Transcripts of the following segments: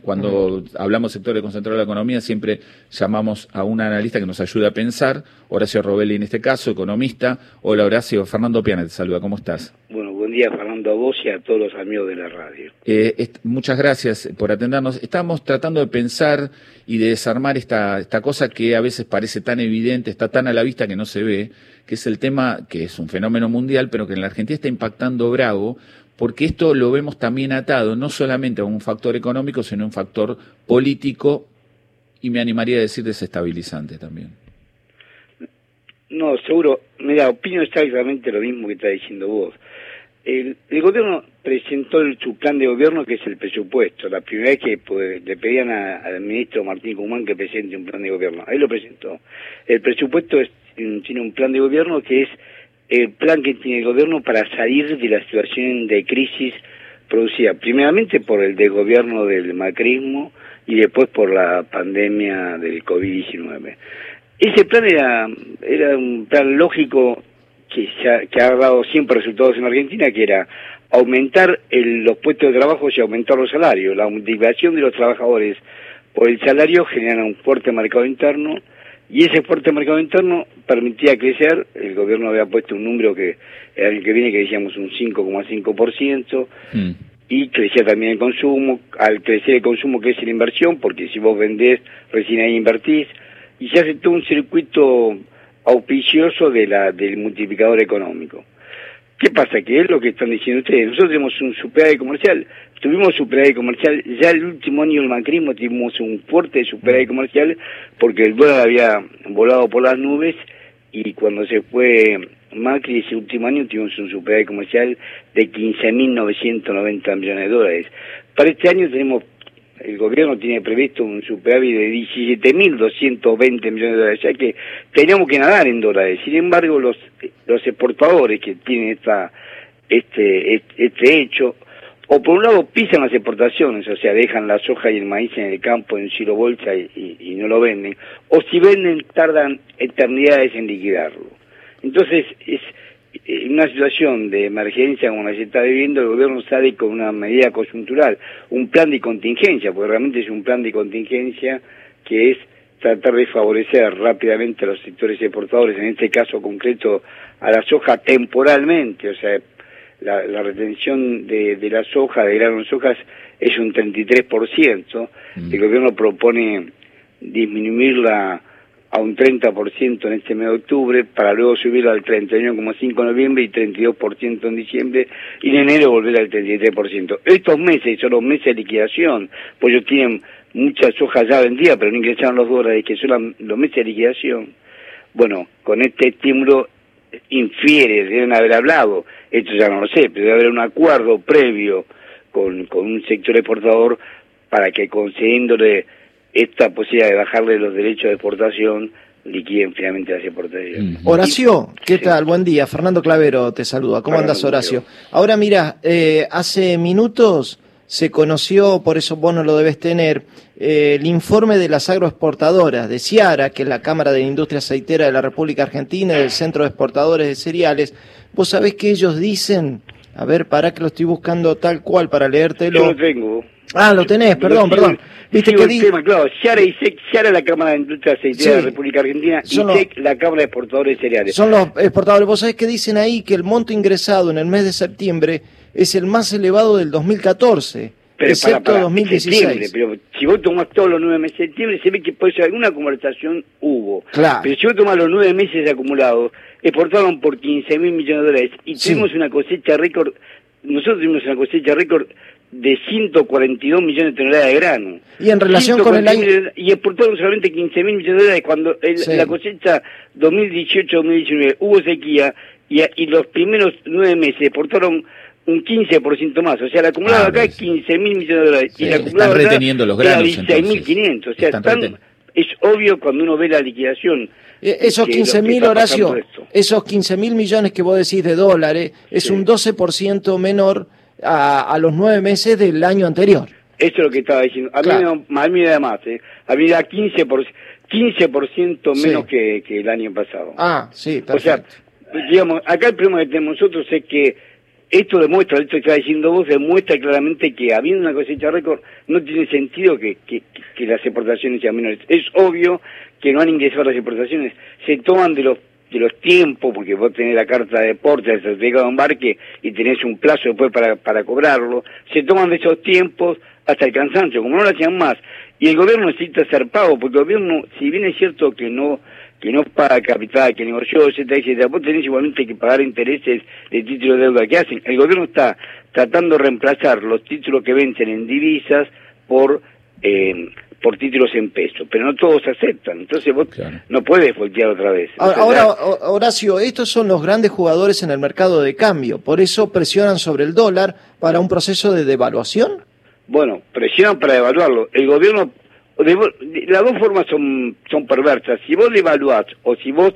cuando hablamos sectores concentrados de la economía, siempre llamamos a un analista que nos ayude a pensar. Horacio Robelli en este caso, economista. Hola Horacio, Fernando Piana te saluda, ¿cómo estás? Bueno, buen día Fernando, a vos y a todos los amigos de la radio. Muchas gracias por atendernos. Estamos tratando de pensar y de desarmar esta cosa que a veces parece tan evidente, está tan a la vista que no se ve, que es el tema, que es un fenómeno mundial, pero que en la Argentina está impactando bravo, porque esto lo vemos también atado no solamente a un factor económico, sino a un factor político y me animaría a decir desestabilizante también. No, seguro, mira, opino exactamente lo mismo que está diciendo vos. El gobierno presentó su plan de gobierno, que es el presupuesto. La primera vez que le pedían al ministro Martín Guzmán que presente un plan de gobierno. Ahí lo presentó. El presupuesto tiene un plan de gobierno que es el plan que tiene el gobierno para salir de la situación de crisis producida primeramente por el desgobierno del macrismo y después por la pandemia del COVID-19. Ese plan era un plan lógico que ha dado siempre resultados en Argentina, que era aumentar los puestos de trabajo y aumentar los salarios. La motivación de los trabajadores por el salario genera un fuerte mercado interno, y ese fuerte mercado interno permitía crecer. El gobierno había puesto un número que el año que viene, que decíamos un 5,5%, y crecía también el consumo. Al crecer el consumo crece la inversión, porque si vos vendés, recién ahí invertís, y se hace todo un circuito auspicioso del multiplicador económico. ¿Qué pasa? Que es lo que están diciendo ustedes. Nosotros tenemos un superávit comercial, tuvimos superávit comercial, ya el último año del macrismo tuvimos un fuerte superávit comercial, porque el dólar había volado por las nubes, y cuando se fue Macri ese último año tuvimos un superávit comercial de 15.990 millones de dólares. Para este año el gobierno tiene previsto un superávit de 17.220 millones de dólares, ya que teníamos que nadar en dólares. Sin embargo, los exportadores que tienen este hecho, o por un lado pisan las exportaciones, o sea, dejan la soja y el maíz en el campo en silo bolsa y no lo venden, o si venden tardan eternidades en liquidarlo. Entonces, en una situación de emergencia como la que se está viviendo, el gobierno sale con una medida coyuntural, un plan de contingencia, porque realmente es un plan de contingencia que es tratar de favorecer rápidamente a los sectores exportadores, en este caso concreto a la soja temporalmente. O sea, la retención de la soja, de grano de sojas, es un 33%, el gobierno propone disminuirla a un 30% en este mes de octubre, para luego subirlo al 31,5% en noviembre y 32% en diciembre, y en enero volver al 33%. Estos meses son los meses de liquidación, pues ellos tienen muchas soja ya vendidas, pero no ingresaron los dólares, que son los meses de liquidación. Bueno, con este estímulo deben haber hablado, esto ya no lo sé, pero debe haber un acuerdo previo con un sector exportador para que, concediéndole esta posibilidad de bajarle los derechos de exportación, liquiden finalmente las exportaciones. Horacio, ¿qué tal? Buen día. Fernando Clavero te saluda. ¿Cómo andas, Horacio? Ahora mira, hace minutos se conoció, por eso vos no lo debes tener, el informe de las agroexportadoras de Ciara, que es la Cámara de Industria Aceitera de la República Argentina, del Centro de Exportadores de Cereales. Vos sabés que ellos dicen, a ver, pará que lo estoy buscando tal cual para leértelo. Yo lo tengo. Ah, lo tenés, perdón. ¿Viste que claro, Ciara y SEC, Ciara la Cámara de Industria Aceitera de la República Argentina, y SEC la Cámara de Exportadores de Cereales. Son los exportadores. Vos sabés que dicen ahí que el monto ingresado en el mes de septiembre es el más elevado del 2014, pero excepto 2016. Pero si vos tomás todos los 9 meses de septiembre, se ve que por eso alguna conversación hubo. Claro. Pero si vos tomás los 9 meses acumulados, exportaron por 15.000 millones de dólares, y tuvimos una cosecha récord. Nosotros tuvimos una cosecha récord de 142 millones de toneladas de grano. Y en relación con el año... Y exportaron solamente 15.000 millones de dólares cuando la cosecha 2018-2019 hubo sequía, y los primeros 9 meses exportaron un 15% más. O sea, el acumulado acá es 15.000 millones de dólares. Y el acumulado están reteniendo los granos, 16.500. O sea, es obvio cuando uno ve la liquidación. Esos 15.000, Horacio, esos 15.000 millones que vos decís de dólares, es un 12% menor a los 9 meses del año anterior. Eso es lo que estaba diciendo. A mí me da más, A mí me da 15% menos que el año pasado. Ah, sí, perfecto. O sea, digamos, acá el problema que tenemos nosotros es que esto que está diciendo vos, demuestra claramente que habiendo una cosecha récord, no tiene sentido que las exportaciones sean menores. Es obvio que no han ingresado las exportaciones, se toman de los tiempos, porque vos tenés la carta de deporte, el certificado de embarque, y tenés un plazo después para cobrarlo, se toman de esos tiempos hasta el cansancio, como no lo hacían más, y el gobierno necesita hacer pago, porque el gobierno, si bien es cierto que no paga capital, que negoció, etcétera, vos tenés igualmente que pagar intereses de títulos de deuda que hacen. El gobierno está tratando de reemplazar los títulos que vencen en divisas por títulos en pesos, pero no todos aceptan, entonces vos no puedes voltear otra vez. Ahora, Horacio, estos son los grandes jugadores en el mercado de cambio, por eso presionan sobre el dólar para un proceso de devaluación. Bueno, presionan para devaluarlo. El gobierno, las dos formas son perversas. Si vos devaluás o si vos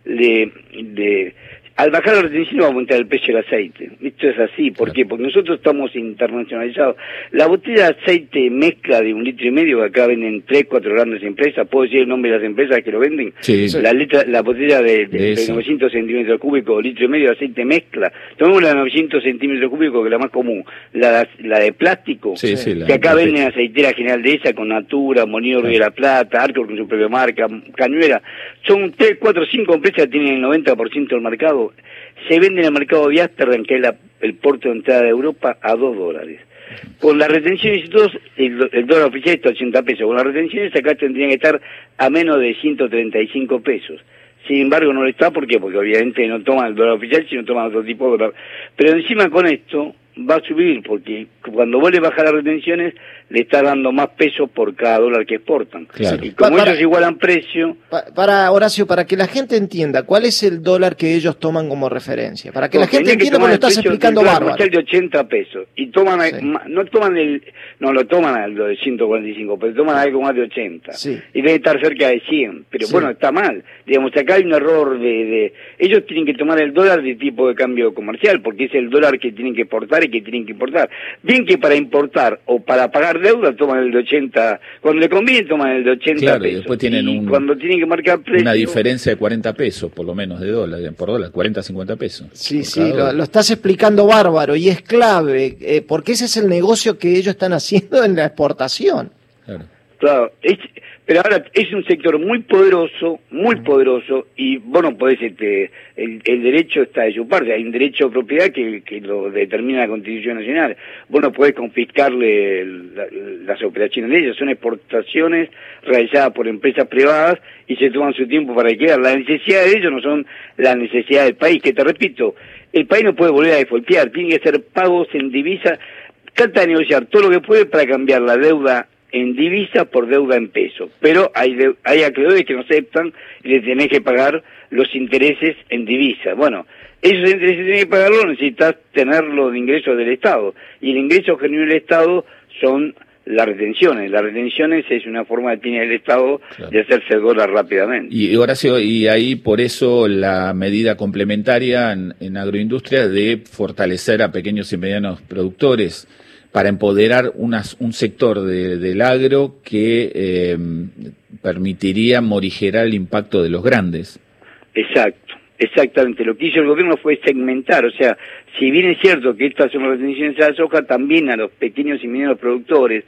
al bajar la retención va a aumentar el precio del aceite. Esto es así. ¿Por qué? Porque nosotros estamos internacionalizados. La botella de aceite mezcla de 1,5 litros, que acá venden 3, 4 grandes empresas. ¿Puedo decir el nombre de las empresas que lo venden? Sí. La botella de 900 centímetros cúbicos, 1,5 litros de aceite mezcla. Tomemos la de 900 centímetros cúbicos, que es la más común. La de plástico, que acá venden aceitera General Dehesa con Natura, Molino Río de la Plata, Arco con su propia marca, Cañuera. Son 3, 4, 5 empresas que tienen el 90% del mercado. Se vende en el mercado de Ámsterdam, que es el puerto de entrada de Europa, a $2. Con las retenciones y todo, el dólar oficial está a 80 pesos. Con las retenciones acá tendrían que estar a menos de 135 pesos. Sin embargo, no lo está. ¿Por qué? Porque obviamente no toman el dólar oficial, sino toman otro tipo de dólar. Pero encima con esto va a subir, porque cuando vos le bajas las retenciones, le está dando más pesos por cada dólar que exportan. Claro. Y como ellos igualan precio... Para Horacio, para que la gente entienda, ¿cuál es el dólar que ellos toman como referencia? Para que la gente entienda, porque lo estás explicando bárbaro. El de 80 pesos. Y toman, no lo toman al de 145, pero toman algo más de 80. Sí. Y debe estar cerca de 100. Pero bueno, está mal. Digamos, acá hay un error ellos tienen que tomar el dólar de tipo de cambio comercial, porque es el dólar que tienen que exportar y que tienen que importar. Bien que para importar o para pagar deuda toman el de 80, cuando le conviene toman el de 80 pesos. Y después tienen cuando tienen que marcar precio... Una diferencia de 40 pesos, por lo menos, de dólar, por dólar, 40, 50 pesos. Sí, lo estás explicando bárbaro y es clave, porque ese es el negocio que ellos están haciendo en la exportación. Claro, pero ahora es un sector muy poderoso, y vos no podés, el derecho está de su parte, hay un derecho de propiedad que lo determina la Constitución Nacional. Vos no podés confiscarle las operaciones de ellos, son exportaciones realizadas por empresas privadas y se toman su tiempo para liquidar. Las necesidades de ellos no son las necesidades del país, que te repito, el país no puede volver a defoltear, tiene que hacer pagos en divisa, trata de negociar todo lo que puede para cambiar la deuda en divisa por deuda en pesos, pero hay acreedores que no aceptan y le tenés que pagar los intereses en divisa. Bueno, esos intereses tenés que pagarlos, necesitas tenerlo de ingresos del Estado, y el ingreso que genera el Estado son las retenciones. Las retenciones es una forma que tiene el Estado de hacerse el dólar rápidamente. Y Horacio, y ahí por eso la medida complementaria en agroindustria de fortalecer a pequeños y medianos productores, para empoderar un sector del agro que permitiría morigerar el impacto de los grandes. Exactamente. Lo que hizo el gobierno fue segmentar, o sea, si bien es cierto que estas son las retenciones a la soja, también a los pequeños y medianos productores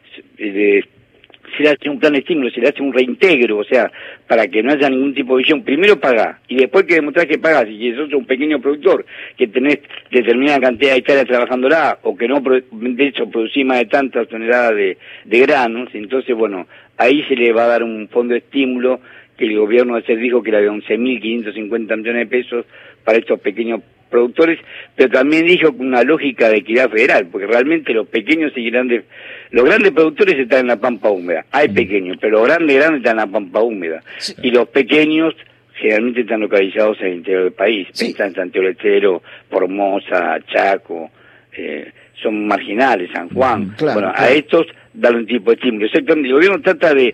se le hace un plan de estímulo, se le hace un reintegro, o sea, para que no haya ningún tipo de visión. Primero pagá, y después que demostrás que pagás, y que sos un pequeño productor, que tenés determinada cantidad de hectáreas trabajándola, o que no, de hecho, producís más de tantas toneladas de granos, entonces, bueno, ahí se le va a dar un fondo de estímulo, que el gobierno ayer dijo que era de 11.550 millones de pesos para estos pequeños productores, pero también dijo con una lógica de equidad federal, porque realmente los pequeños y grandes, los grandes productores están en la pampa húmeda, hay pequeños, pero los grandes están en la pampa húmeda, y los pequeños generalmente están localizados en el interior del país, están en Santiago del Estero, Formosa, Chaco, son marginales, San Juan, a estos darle un tipo de estímulo. Exactamente, el gobierno trata de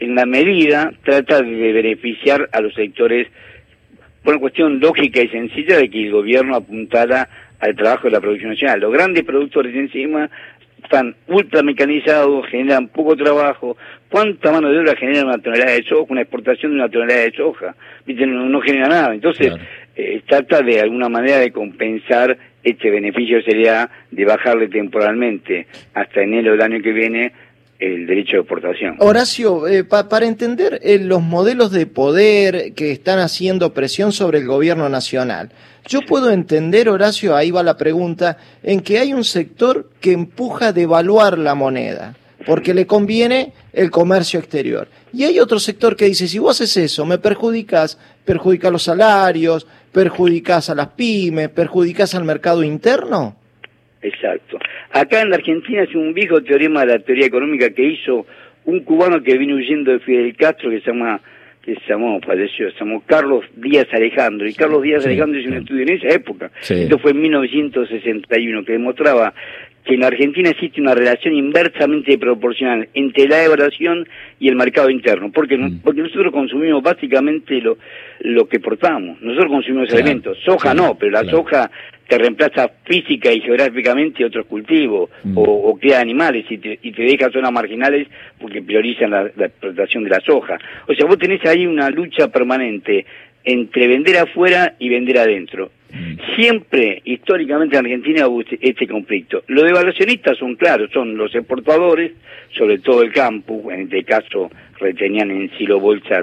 beneficiar a los sectores por una cuestión lógica y sencilla de que el gobierno apuntara al trabajo de la producción nacional. Los grandes productores encima están ultra mecanizados, generan poco trabajo. ¿Cuánta mano de obra genera una tonelada de soja, una exportación de una tonelada de soja? ¿Viste? No genera nada. Entonces, trata de alguna manera de compensar este beneficio sería de bajarle temporalmente hasta enero del año que viene el derecho de exportación. Horacio, para entender los modelos de poder que están haciendo presión sobre el gobierno nacional, yo puedo entender, Horacio, ahí va la pregunta, en que hay un sector que empuja a devaluar la moneda, porque le conviene el comercio exterior. Y hay otro sector que dice, si vos haces eso, me perjudicás los salarios, perjudicás a las pymes, perjudicás al mercado interno. Exacto. Acá en la Argentina es un viejo teorema de la teoría económica que hizo un cubano que vino huyendo de Fidel Castro, falleció, se llamó Carlos Díaz Alejandro, y Carlos Díaz Alejandro hizo un estudio en esa época, esto fue en 1961, que demostraba que en la Argentina existe una relación inversamente proporcional entre la devaluación y el mercado interno, porque nosotros consumimos básicamente lo que portamos, nosotros consumimos alimentos, soja no, pero la soja te reemplaza física y geográficamente otros cultivos, o crea animales y te deja zonas marginales porque priorizan la explotación de la soja. O sea, vos tenés ahí una lucha permanente entre vender afuera y vender adentro. Siempre, históricamente en Argentina hubo este conflicto. Los devaluacionistas son claros, son los exportadores, sobre todo el campo, en este caso retenían en silo bolsa,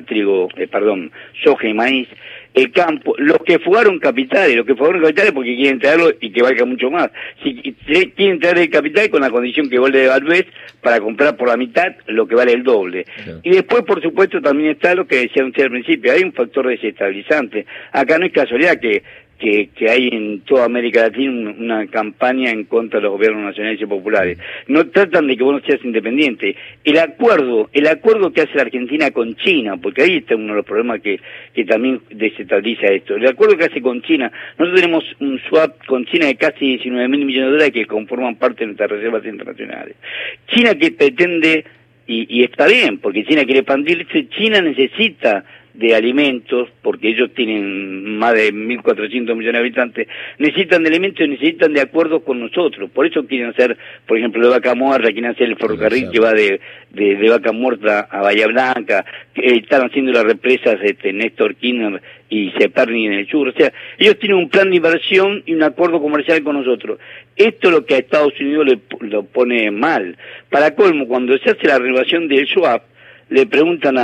soja y maíz. El campo, los que fugaron capitales porque quieren traerlo y que valga mucho más. Si quieren traer el capital con la condición que vos le devalués para comprar por la mitad lo que vale el doble. Claro. Y después, por supuesto, también está lo que decía usted al principio, hay un factor desestabilizante. Acá no es casualidad que hay en toda América Latina una campaña en contra de los gobiernos nacionales y populares. No tratan de que vos no seas independiente. El acuerdo que hace la Argentina con China, porque ahí está uno de los problemas que también desestabiliza esto. El acuerdo que hace con China, nosotros tenemos un swap con China de casi 19.000 millones de dólares que conforman parte de nuestras reservas internacionales. China que pretende, y está bien, porque China quiere expandirse, China necesita de alimentos, porque ellos tienen más de 1.400 millones de habitantes, necesitan de alimentos y necesitan de acuerdos con nosotros. Por eso quieren hacer, por ejemplo, de Vaca Muerta, quieren hacer el ferrocarril que va de Vaca Muerta a Bahía Blanca, están haciendo las represas Néstor Kirchner y Ceperni en el sur. O sea, ellos tienen un plan de inversión y un acuerdo comercial con nosotros. Esto es lo que a Estados Unidos lo pone mal. Para colmo, cuando se hace la renovación del swap, le preguntan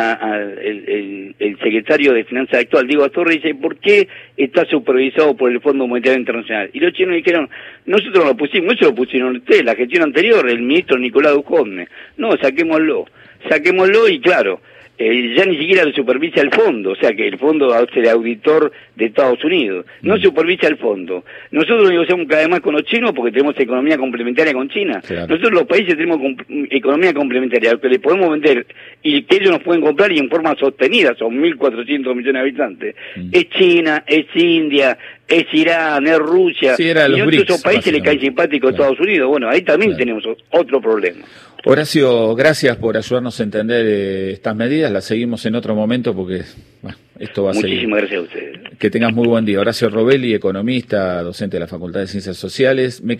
el secretario de Finanzas actual, Diego Astorre, dice, ¿por qué está supervisado por el Fondo Monetario Internacional? Y los chinos dijeron, nosotros lo pusimos, eso lo pusieron ustedes, la gestión anterior, el ministro Nicolás Duhovne. No, saquémoslo y claro, ya ni siquiera lo supervisa el fondo, o sea que el fondo es el auditor de Estados Unidos, no supervisa el fondo. Nosotros negociamos cada vez más con los chinos porque tenemos economía complementaria con China. Claro. Nosotros los países tenemos economía complementaria, lo que le podemos vender y que ellos nos pueden comprar y en forma sostenida, son 1.400 millones de habitantes. Es China, es India, es Irán, es Rusia, y a esos países le cae simpático a Estados Unidos. Bueno, ahí también tenemos otro problema. Horacio, gracias por ayudarnos a entender estas medidas, las seguimos en otro momento porque esto va a seguir. Muchísimas gracias a ustedes. Que tengas muy buen día. Horacio Robelli, economista, docente de la Facultad de Ciencias Sociales.